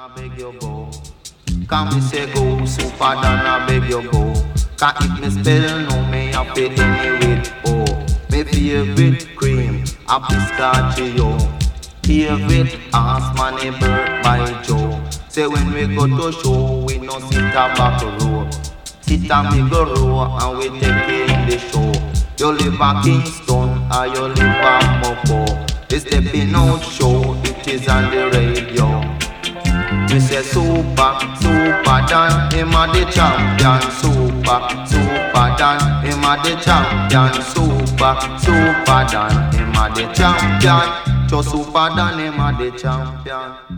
I beg you go. Can me say go, super Dan, I beg you go. Can if me spell no, me have it anyway. Oh, me favorite cream, a pistachio. Favorite ass money bird by Joe. Say when we go to show, we no sit a back row. Sit a me go row and we take in the show. You live a Kingston or you live a Mopo. The stepping out show, it is on the radio. We say super, super Dan, him a the champion. Super, super Dan, him a the champion. Super, super Dan, him a the champion. Just super Dan, him a the champion.